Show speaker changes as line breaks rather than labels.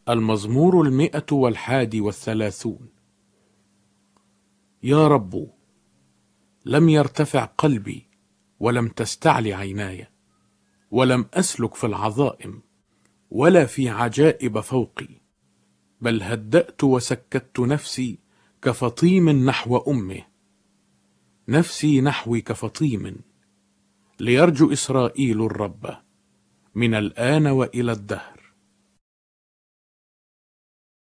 المزمور 131. يا رب، لم يرتفع قلبي، ولم تستعل عيناي، ولم أسلك في العظائم، ولا في عجائب فوقي، بل هدأت وسكت نفسي كفطيم نحو أمه. نفسي نحوي كفطيم، ليرجو إسرائيل الرب من الآن وإلى الدهر.